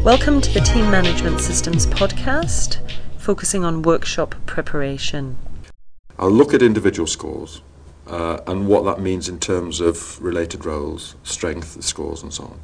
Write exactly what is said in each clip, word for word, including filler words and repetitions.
Welcome to the Team Management Systems podcast, focusing on workshop preparation. I'll look at individual scores uh, and what that means in terms of related roles, strength scores and so on.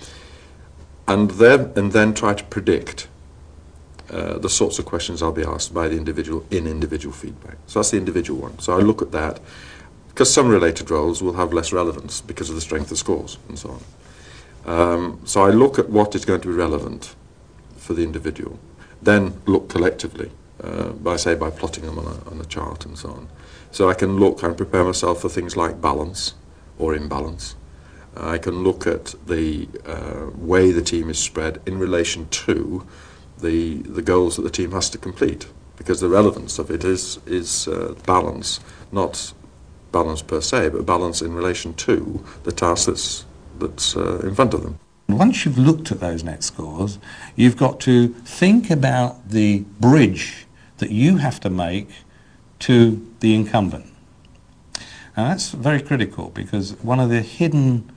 And then, and then try to predict uh, the sorts of questions I'll be asked by the individual in individual feedback. So that's the individual one. So I look at that, because some related roles will have less relevance because of the strength of scores and so on. Um, so I look at what is going to be relevant for the individual, then look collectively, uh, by say by plotting them on a, on a chart and so on. So I can look and prepare myself for things like balance or imbalance. I can look at the uh, way the team is spread in relation to the the goals that the team has to complete, because the relevance of it is is uh, balance, not balance per se, but balance in relation to the task that's that's uh, in front of them. Once you've looked at those net scores, you've got to think about the bridge that you have to make to the incumbent. And that's very critical, because one of the hidden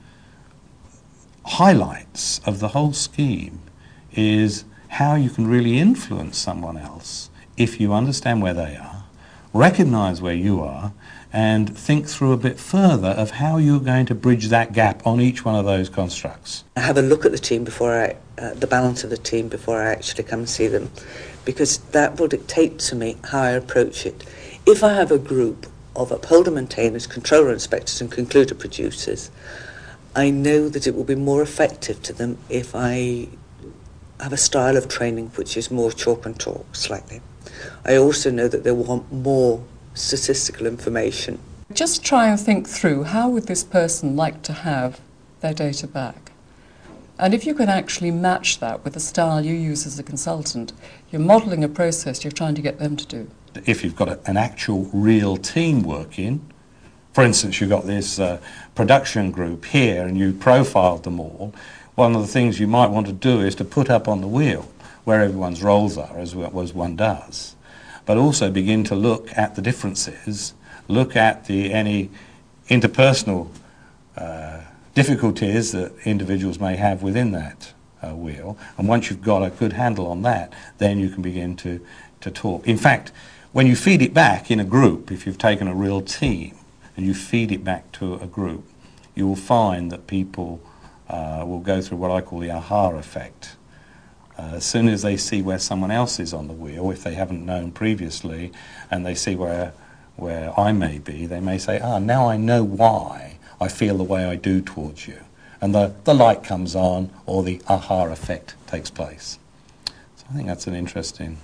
highlights of the whole scheme is how you can really influence someone else if you understand where they are, recognise where you are, and think through a bit further of how you're going to bridge that gap on each one of those constructs. I have a look at the team before I, uh, the balance of the team before I actually come and see them, because that will dictate to me how I approach it. If I have a group of upholder maintainers, controller inspectors and concluder producers, I know that it will be more effective to them if I have a style of training which is more chalk and talk slightly. I also know that they want more statistical information. Just try and think through, how would this person like to have their data back? And if you can actually match that with the style you use as a consultant, you're modelling a process you're trying to get them to do. If you've got a, an actual real team working, for instance, you've got this uh, production group here and you profiled them all, one of the things you might want to do is to put up on the wheel where everyone's roles are, as, as one does, but also begin to look at the differences, look at the any interpersonal uh, difficulties that individuals may have within that uh, wheel. And once you've got a good handle on that, then you can begin to, to talk. In fact, when you feed it back in a group, if you've taken a real team and you feed it back to a group, you will find that people uh, will go through what I call the aha effect. Uh, as soon as they see where someone else is on the wheel, if they haven't known previously, and they see where where I may be, they may say, ah, now I know why I feel the way I do towards you. And the, the light comes on, or the aha effect takes place. So I think that's an interesting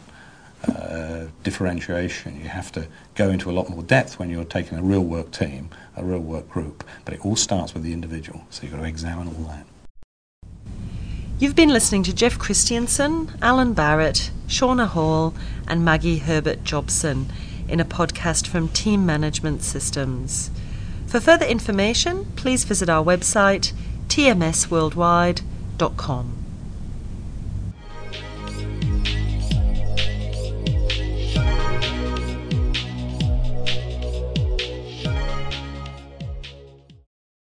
uh, differentiation. You have to go into a lot more depth when you're taking a real work team, a real work group, but it all starts with the individual, so you've got to examine all that. You've been listening to Jeff Christiansen, Alan Barrett, Shauna Hall and Maggie Herbert-Jobson in a podcast from Team Management Systems. For further information, please visit our website t m s worldwide dot com.